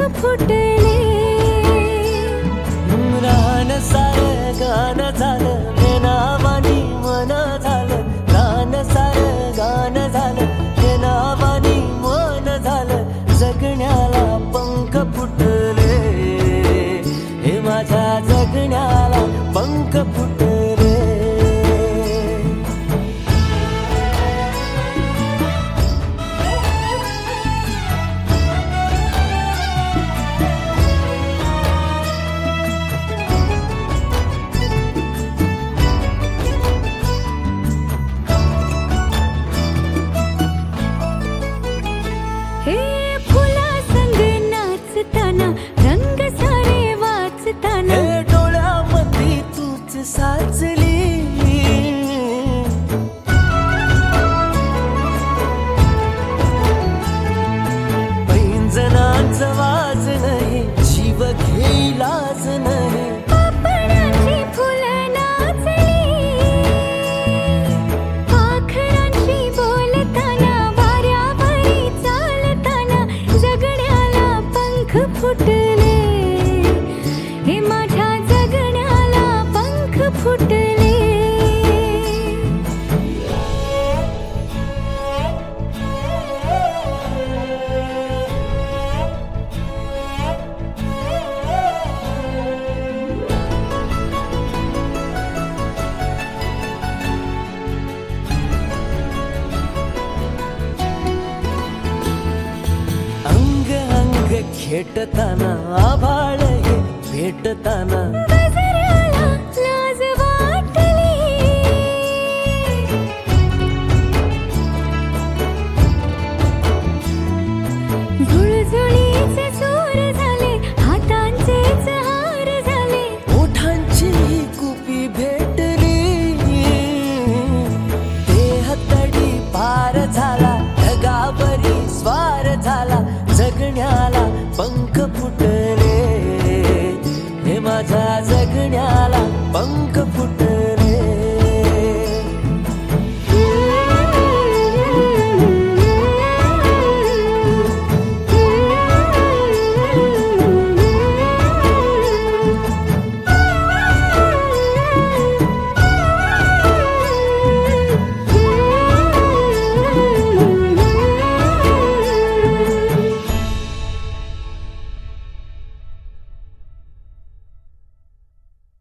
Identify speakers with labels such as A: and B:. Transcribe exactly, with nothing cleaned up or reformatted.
A: फुटले.
B: रान सार गान झालं हे नावानी मन झालं. रान सार गान झालं हे नावानी मन झालं. जगण्याला पंख फुटले, हे माझ्या जगण्याला पंख फुटले.
A: हे फुला संग नाचताना रंग सारे वाचताना.
B: हे डोळ्यामध्ये तूच साचली, पैंजणाचं वाज नाही जीव घेईलाच नाही.
A: पापणाची फुलं नाचली, पाखरांशी बोलताना वाऱ्यावरी चालताना. जगण्याला पंख फुटले, हे माझ्या जगण्याला पंख फुटले.
B: अंग अंग खेटताना आभाळ हे भेटताना.